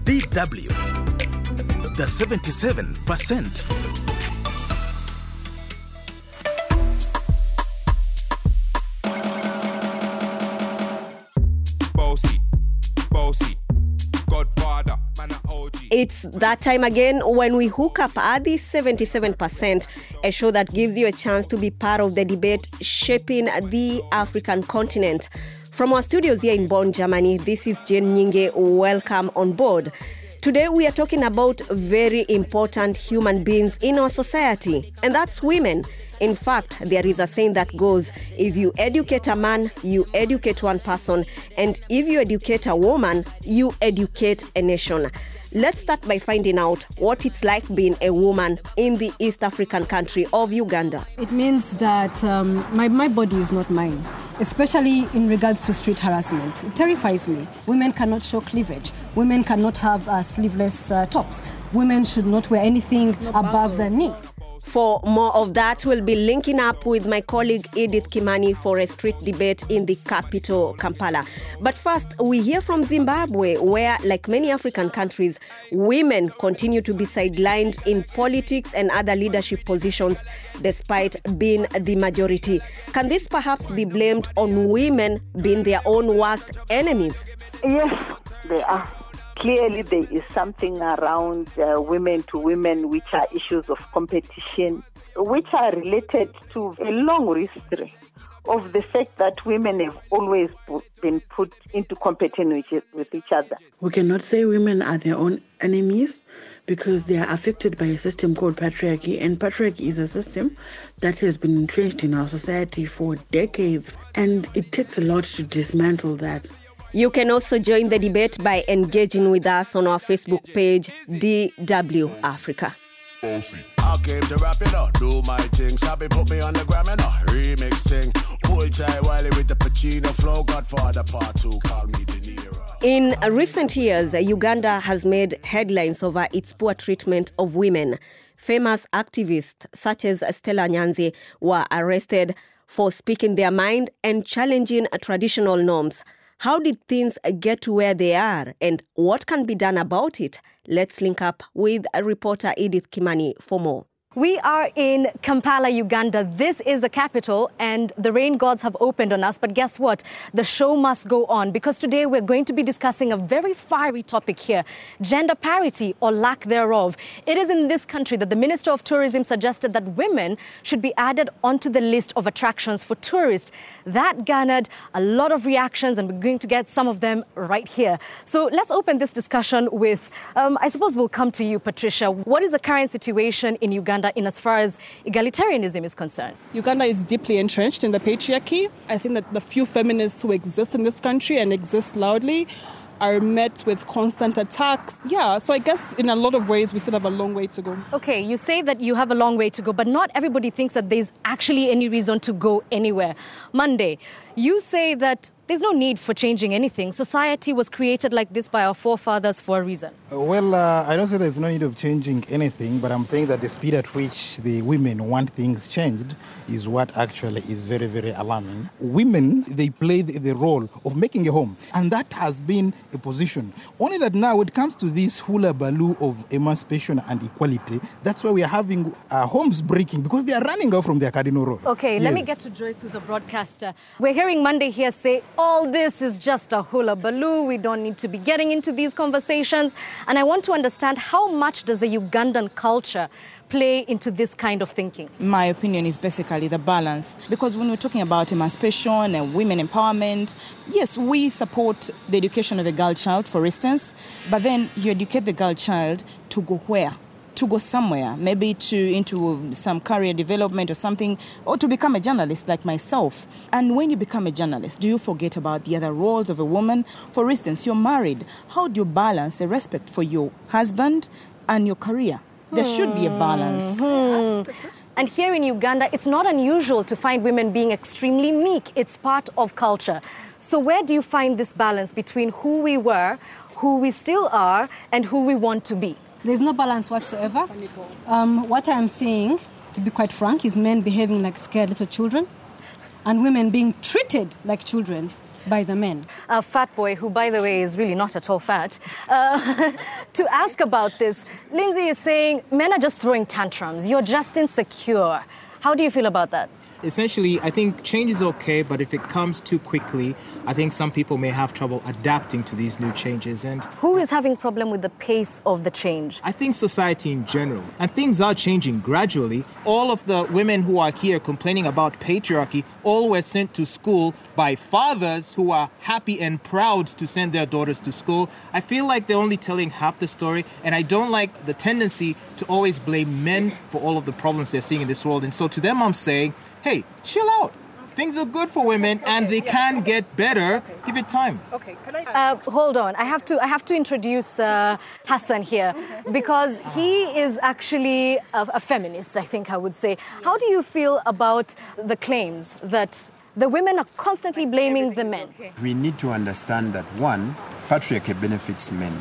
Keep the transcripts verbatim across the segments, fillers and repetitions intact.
D W, the seventy-seven percent. Bossy, bossy, Godfather, man a O G. It's that time again when we hook up at the seventy-seven percent, a show that gives you a chance to be part of the debate shaping the African continent. From our studios here in Bonn, Germany, this is Jane Nyinge. Welcome on board. Today we are talking about very important human beings in our society, and that's women. In fact, there is a saying that goes, if you educate a man, you educate one person, and if you educate a woman, you educate a nation. Let's start by finding out what it's like being a woman in the East African country of Uganda. It means that um, my, my body is not mine, especially in regards to street harassment. It terrifies me. Women cannot show cleavage. Women cannot have uh, sleeveless uh, tops. Women should not wear anything no above the knee. For more of that, we'll be linking up with my colleague Edith Kimani for a street debate in the capital, Kampala. But first, we hear from Zimbabwe, where, like many African countries, women continue to be sidelined in politics and other leadership positions, despite being the majority. Can this perhaps be blamed on women being their own worst enemies? Yes, they are. Clearly, there is something around uh, women to women, which are issues of competition, which are related to a long history of the fact that women have always put, been put into competition with, with each other. We cannot say women are their own enemies because they are affected by a system called patriarchy, and patriarchy is a system that has been entrenched in our society for decades, and it takes a lot to dismantle that. You can also join the debate by engaging with us on our Facebook page, D W Africa. I came to wrap it up, do my thing. Sabi put me on the gram and a remix thing. Pull tight Wiley with the Pacino flow. Godfather part two, call me De Niro. In recent years, Uganda has made headlines over its poor treatment of women. Famous activists such as Stella Nyanzi were arrested for speaking their mind and challenging traditional norms. How did things get to where they are, and what can be done about it? Let's link up with a reporter Edith Kimani for more. We are in Kampala, Uganda. This is the capital, and the rain gods have opened on us. But guess what? The show must go on, because today we're going to be discussing a very fiery topic here, gender parity or lack thereof. It is in this country that the Minister of Tourism suggested that women should be added onto the list of attractions for tourists. That garnered a lot of reactions, and we're going to get some of them right here. So let's open this discussion with, um, I suppose we'll come to you, Patricia. What is the current situation in Uganda in as far as egalitarianism is concerned? Uganda is deeply entrenched in the patriarchy. I think that the few feminists who exist in this country and exist loudly are met with constant attacks. Yeah, so I guess in a lot of ways we still have a long way to go. Okay, you say that you have a long way to go, but not everybody thinks that there's actually any reason to go anywhere. Monday, you say that there's no need for changing anything. Society was created like this by our forefathers for a reason. Uh, well, uh, I don't say there's no need of changing anything, but I'm saying that the speed at which the women want things changed is what actually is very, very alarming. Women, they play the, the role of making a home, and that has been a position. Only that now when it comes to this hula baloo of emancipation and equality, that's why we are having uh, homes breaking, because they are running out from their cardinal role. Okay, yes. Let me get to Joyce, who's a broadcaster. We're hearing Monday here say, all this is just a hula baloo. We don't need to be getting into these conversations. And I want to understand, how much does the Ugandan culture play into this kind of thinking? My opinion is basically the balance. Because when we're talking about emancipation and women empowerment, yes, we support the education of a girl child, for instance. But then you educate the girl child to go where? To go somewhere, maybe to into some career development or something, or to become a journalist like myself. And when you become a journalist, do you forget about the other roles of a woman? For instance, you're married. How do you balance the respect for your husband and your career? There should be a balance. Hmm. And here in Uganda, it's not unusual to find women being extremely meek. It's part of culture. So where do you find this balance between who we were, who we still are, and who we want to be? There's no balance whatsoever. Um, what I'm seeing, to be quite frank, is men behaving like scared little children and women being treated like children. by the men. A fat boy, who, by the way, is really not at all fat, uh, to ask about this. Lindsay is saying men are just throwing tantrums. You're just insecure. How do you feel about that? Essentially, I think change is okay, but if it comes too quickly, I think some people may have trouble adapting to these new changes. And who is having problem with the pace of the change? I think society in general. And things are changing gradually. All of the women who are here complaining about patriarchy all were sent to school by fathers who are happy and proud to send their daughters to school. I feel like they're only telling half the story, and I don't like the tendency to always blame men for all of the problems they're seeing in this world. And so to them, I'm saying, hey, chill out. Things are good for women, okay, and they yeah, can okay. get better. Okay. Give it time. Okay, can I? Uh, hold on. I have to. I have to introduce uh, Hassan here because he is actually a, a feminist. I think I would say. How do you feel about the claims that the women are constantly blaming the men? We need to understand that one, patriarchy benefits men.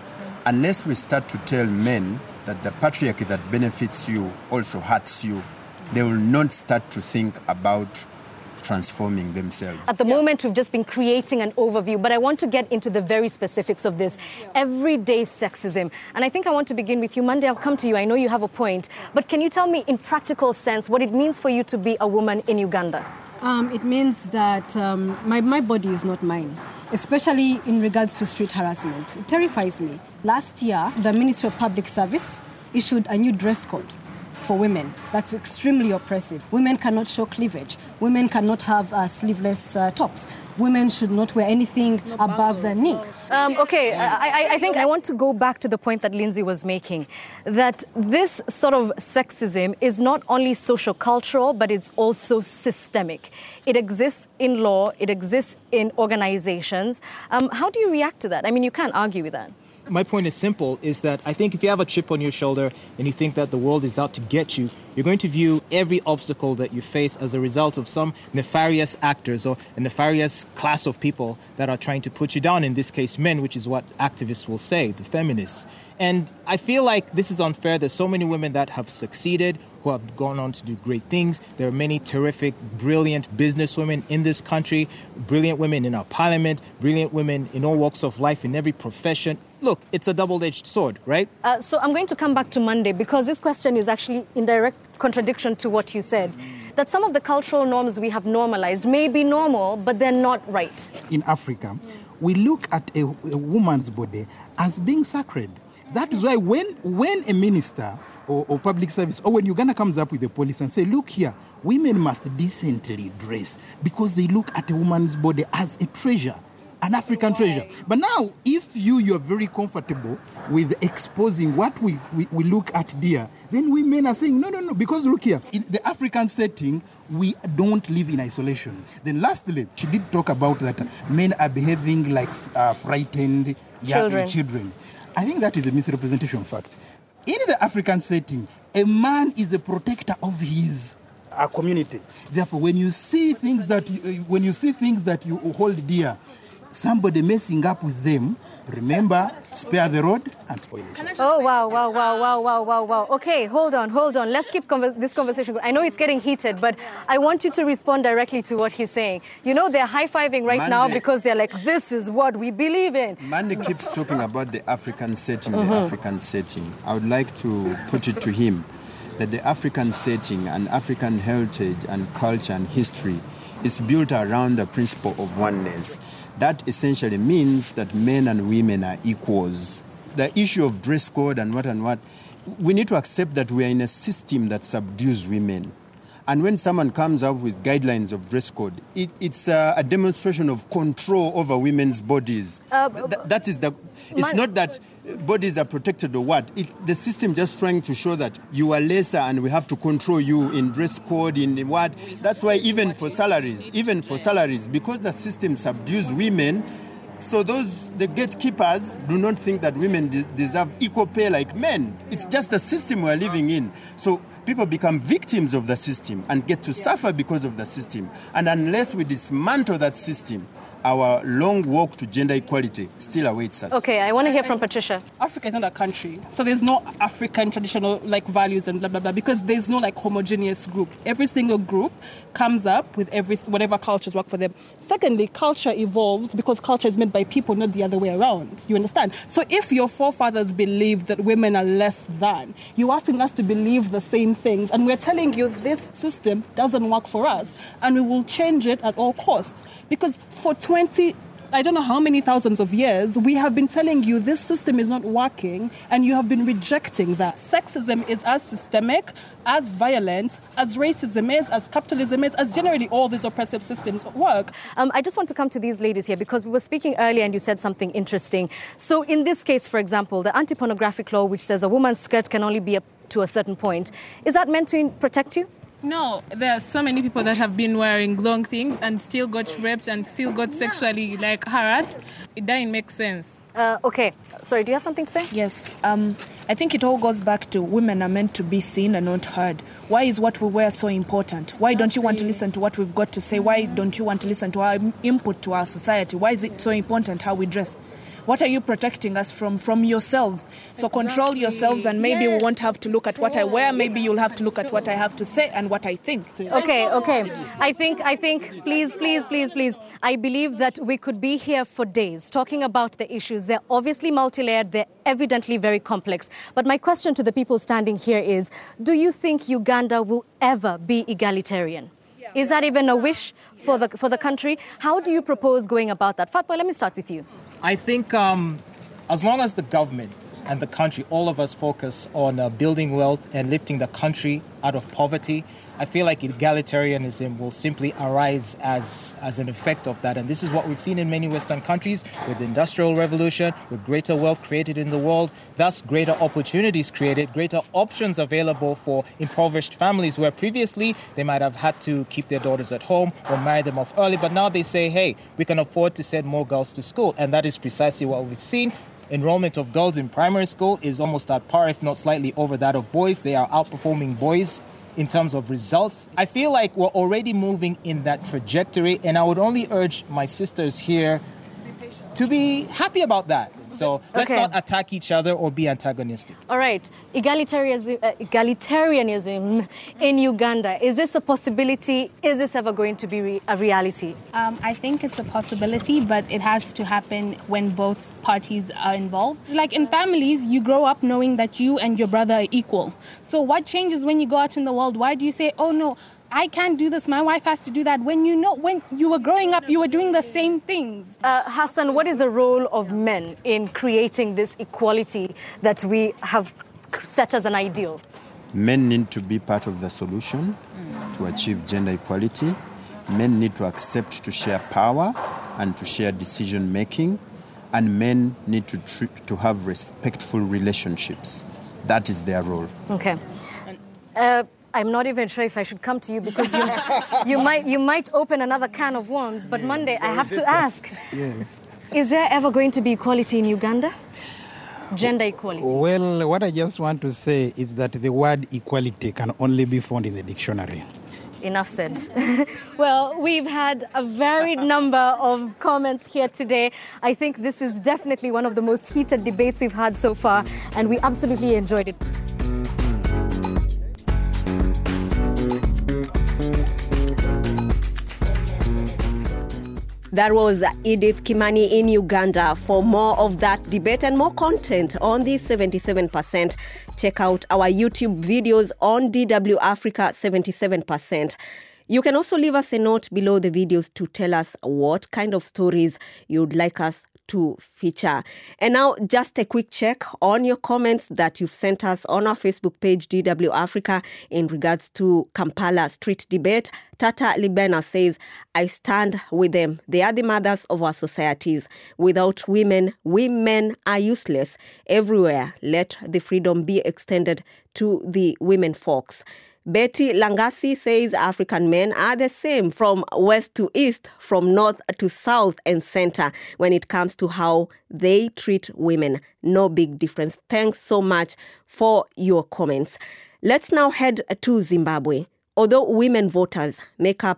Unless we start to tell men that the patriarchy that benefits you also hurts you, they will not start to think about transforming themselves. At the yeah. moment, we've just been creating an overview, but I want to get into the very specifics of this. Yeah. Everyday sexism. And I think I want to begin with you. Monday, I'll come to you. I know you have a point. But can you tell me in practical sense what it means for you to be a woman in Uganda? Um, it means that um, my, my body is not mine, especially in regards to street harassment. It terrifies me. Last year, the Ministry of Public Service issued a new dress code for women. That's extremely oppressive. Women cannot show cleavage. Women cannot have uh, sleeveless uh, tops. Women should not wear anything no above the knee. Um, okay, I, I think I want to go back to the point that Lindsay was making, that this sort of sexism is not only socio-cultural, but it's also systemic. It exists in law, it exists in organizations. Um, how do you react to that? I mean, you can't argue with that. My point is simple, is that I think if you have a chip on your shoulder and you think that the world is out to get you, you're going to view every obstacle that you face as a result of some nefarious actors or a nefarious class of people that are trying to put you down, in this case men, which is what activists will say, the feminists. And I feel like this is unfair. There's so many women that have succeeded, who have gone on to do great things. There are many terrific, brilliant businesswomen in this country, brilliant women in our parliament, brilliant women in all walks of life, in every profession. Look, it's a double-edged sword, right? Uh, so I'm going to come back to Monday because this question is actually in direct contradiction to what you said. That some of the cultural norms we have normalized may be normal, but they're not right. In Africa, we look at a, a woman's body as being sacred. That is why when, when a minister or, or public service, or when Uganda comes up with a policy and say, look here, women must decently dress because they look at a woman's body as a treasure, an African treasure. But now, if you, you're very comfortable with exposing what we, we, we look at there, then women are saying, no, no, no, because look here, in the African setting, we don't live in isolation. Then lastly, she did talk about that men are behaving like uh, frightened young children. children. I think that is a misrepresentation fact. In the African setting, a man is a protector of his uh, community. Therefore, when you see things that you, uh, when you see things that you hold dear, somebody messing up with them, remember, spare the rod and spoil it. Oh, wow, wow, wow, wow, wow, wow, wow. Okay, hold on, hold on. Let's keep conver- this conversation going. I know it's getting heated, but I want you to respond directly to what he's saying. You know, they're high-fiving right Monday, now because they're like, this is what we believe in. Mandy keeps talking about the African setting, Mm-hmm. the African setting. I would like to put it to him that the African setting and African heritage and culture and history is built around the principle of oneness. That essentially means that men and women are equals. The issue of dress code and what and what, we need to accept that we are in a system that subdues women. And when someone comes up with guidelines of dress code, it, it's a, a demonstration of control over women's bodies. Uh, Th- that is the. It's man, not that bodies are protected or what. It, the system just trying to show that you are lesser and we have to control you in dress code, in what. That's why even for salaries, even for salaries, because the system subdues women, so those, the gatekeepers do not think that women de- deserve equal pay like men. It's just the system we're living in. So people become victims of the system and get to suffer because of the system. And unless we dismantle that system, our long walk to gender equality still awaits us. Okay, I want to hear from Patricia. Africa is not a country, so there's no African traditional like values and blah blah blah because there's no like homogeneous group. Every single group comes up with every whatever cultures work for them. Secondly, culture evolves because culture is made by people, not the other way around. You understand? So if your forefathers believed that women are less than, you're asking us to believe the same things, and we're telling you this system doesn't work for us, and we will change it at all costs because for twenty, I don't know how many thousands of years, we have been telling you this system is not working and you have been rejecting that. Sexism is as systemic, as violent, as racism is, as capitalism is, as generally all these oppressive systems work. Um, I just want to come to these ladies here because we were speaking earlier and you said something interesting. So in this case, for example, the anti-pornographic law, which says a woman's skirt can only be up to a certain point, is that meant to protect you? No, there are so many people that have been wearing long things and still got raped and still got sexually like harassed. It doesn't make sense. Uh, okay. Sorry, do you have something to say? Yes. Um, I think it all goes back to women are meant to be seen and not heard. Why is what we wear so important? Why don't you want to listen to what we've got to say? Why don't you want to listen to our input to our society? Why is it so important how we dress? What are you protecting us from? From yourselves. So exactly. Control yourselves and maybe yes. we won't have to look at what I wear. Maybe you'll have to look at what I have to say and what I think. Okay, okay. I think, I think, please, please, please, please. I believe that we could be here for days talking about the issues. They're obviously multi-layered. They're evidently very complex. But my question to the people standing here is, do you think Uganda will ever be egalitarian? Is that even a wish for the, for the country? How do you propose going about that? Fatboy, let me start with you. I think um, as long as the government and the country, all of us focus on uh, building wealth and lifting the country out of poverty, I feel like egalitarianism will simply arise as, as an effect of that. And this is what we've seen in many Western countries with the Industrial Revolution, with greater wealth created in the world, thus greater opportunities created, greater options available for impoverished families where previously they might have had to keep their daughters at home or marry them off early. But now they say, hey, we can afford to send more girls to school. And that is precisely what we've seen. Enrollment of girls in primary school is almost at par, if not slightly over that of boys. They are outperforming boys in terms of results. I feel like we're already moving in that trajectory, and I would only urge my sisters here to be happy about that. So let's okay. not attack each other or be antagonistic. All right. Egalitarianism, uh, egalitarianism in Uganda. Is this a possibility? Is this ever going to be re- a reality? Um, I think it's a possibility, but it has to happen when both parties are involved. Like in families, you grow up knowing that you and your brother are equal. So what changes when you go out in the world? Why do you say, oh no, I can't do this, my wife has to do that, when you know, when you were growing up, you were doing the same things? Uh, Hassan, what is the role of men in creating this equality that we have set as an ideal? Men need to be part of the solution mm. to achieve gender equality. Men need to accept to share power and to share decision making. And men need to, tri- to have respectful relationships. That is their role. Okay. Uh, I'm not even sure if I should come to you because you, you might you might open another can of worms. But yes, Monday, I have to ask, yes. Is there ever going to be equality in Uganda? Gender equality? Well, what I just want to say is that the word equality can only be found in the dictionary. Enough said. Well, we've had a varied number of comments here today. I think this is definitely one of the most heated debates we've had so far, and we absolutely enjoyed it. That was Edith Kimani in Uganda. For more of that debate and more content on the seventy-seven percent, check out our YouTube videos on D W Africa seventy-seven percent. You can also leave us a note below the videos to tell us what kind of stories you'd like us to feature. And now, just a quick check on your comments that you've sent us on our Facebook page, D W Africa, in regards to Kampala street debate. Tata Libena says, I stand with them. They are the mothers of our societies. Without women, women are useless. Everywhere, let the freedom be extended to the women folks. Betty Langasi says African men are the same from west to east, from north to south and center when it comes to how they treat women. No big difference. Thanks so much for your comments. Let's now head to Zimbabwe. Although women voters make up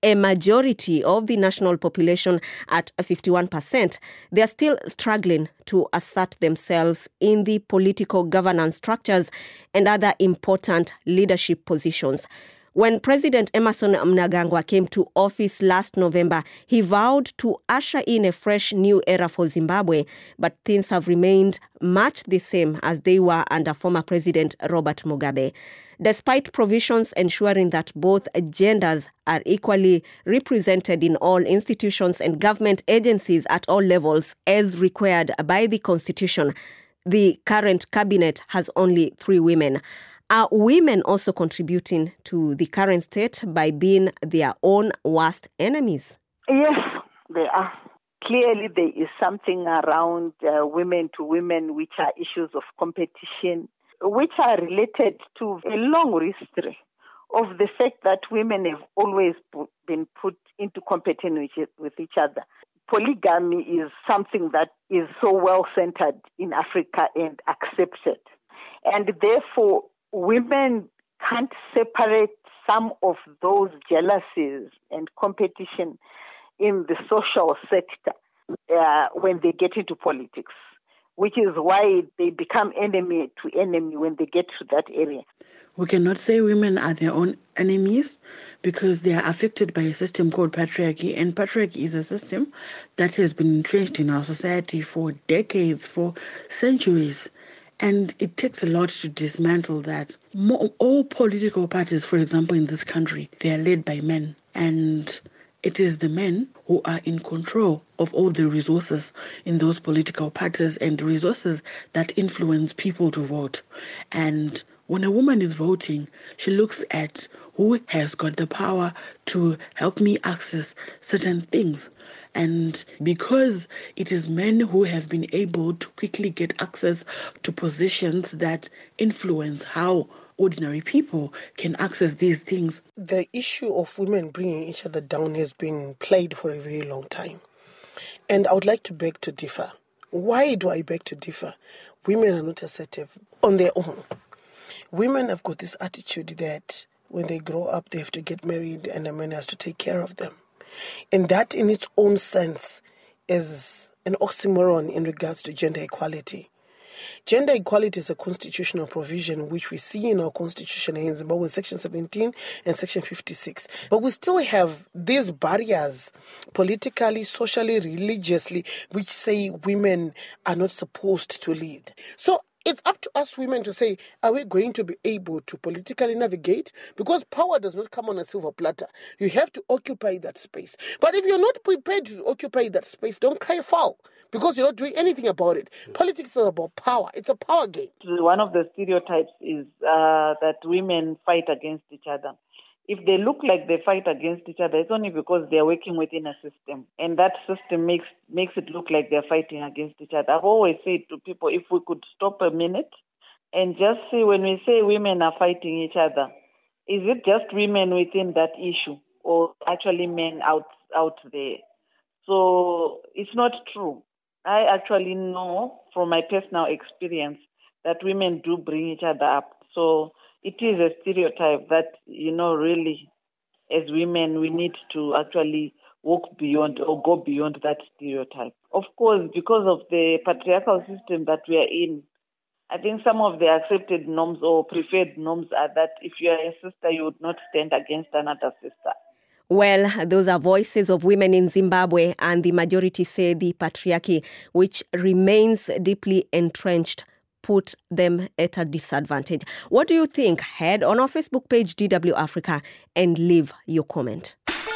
a majority of the national population at fifty-one percent, they are still struggling to assert themselves in the political governance structures and other important leadership positions. When President Emmerson Mnangagwa came to office last November, he vowed to usher in a fresh new era for Zimbabwe, but things have remained much the same as they were under former President Robert Mugabe. Despite provisions ensuring that both genders are equally represented in all institutions and government agencies at all levels as required by the Constitution, the current cabinet has only three women. Are women also contributing to the current state by being their own worst enemies? Yes, they are. Clearly, there is something around uh, women to women, which are issues of competition, which are related to a long history of the fact that women have always put, been put into competition with, with each other. Polygamy is something that is so well centered in Africa and accepted. And therefore, women can't separate some of those jealousies and competition in the social sector uh, when they get into politics, which is why they become enemy to enemy when they get to that area. We cannot say women are their own enemies because they are affected by a system called patriarchy, and patriarchy is a system that has been entrenched in our society for decades, for centuries. And it takes a lot to dismantle that. All political parties, for example, in this country, they are led by men. And it is the men who are in control of all the resources in those political parties and resources that influence people to vote. And when a woman is voting, she looks at who has got the power to help me access certain things. And because it is men who have been able to quickly get access to positions that influence how ordinary people can access these things. The issue of women bringing each other down has been played for a very long time. And I would like to beg to differ. Why do I beg to differ? Women are not assertive on their own. Women have got this attitude that when they grow up, they have to get married and a man has to take care of them. And that in its own sense is an oxymoron in regards to gender equality. Gender equality is a constitutional provision which we see in our constitution in Zimbabwe, Section seventeen and Section fifty-six. But we still have these barriers politically, socially, religiously, which say women are not supposed to lead. So it's up to us women to say, are we going to be able to politically navigate? Because power does not come on a silver platter. You have to occupy that space. But if you're not prepared to occupy that space, don't cry foul, because you're not doing anything about it. Politics is about power. It's a power game. One of the stereotypes is uh, that women fight against each other. If they look like they fight against each other, it's only because they're working within a system. And that system makes makes it look like they're fighting against each other. I've always said to people, if we could stop a minute and just see when we say women are fighting each other, is it just women within that issue or actually men out, out there? So it's not true. I actually know from my personal experience that women do bring each other up. So it is a stereotype that, you know, really, as women, we need to actually walk beyond or go beyond that stereotype. Of course, because of the patriarchal system that we are in, I think some of the accepted norms or preferred norms are that if you are a sister, you would not stand against another sister. Well, those are voices of women in Zimbabwe, and the majority say the patriarchy, which remains deeply entrenched, put them at a disadvantage. What do you think? Head on our Facebook page, D W Africa, and leave your comment.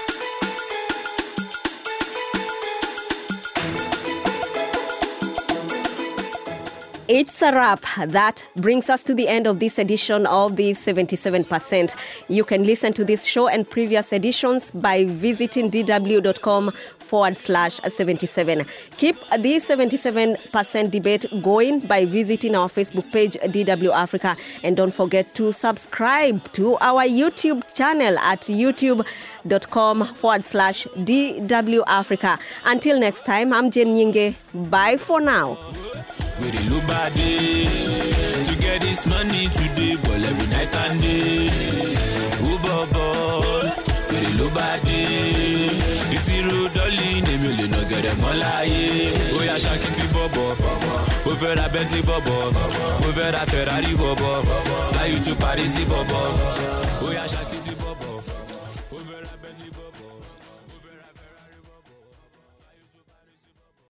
It's a wrap. That brings us to the end of this edition of the seventy-seven percent. You can listen to this show and previous editions by visiting dw.com forward slash 77. Keep the seventy-seven percent debate going by visiting our Facebook page, D W Africa. And don't forget to subscribe to our YouTube channel at youtube.com forward slash DW Africa. Until next time, I'm Jen Nyinge. Bye for now. We dey look bad day to get this money today, but every night and day. Ooh, bubble. We dey ló bá dé. Ìṣirò dọ́lì ni mi ò lè nà gẹ̀rẹ̀ mọ́ láyé. Ó yá ṣàkìtì bọ̀bọ̀, ó fẹ́ ra Bentley bọ̀bọ̀, ó fẹ́ ra Ferrari bọ̀bọ̀, fly you to Paris bọ̀bọ̀, ó yá ṣàkìtì bọ̀bọ̀.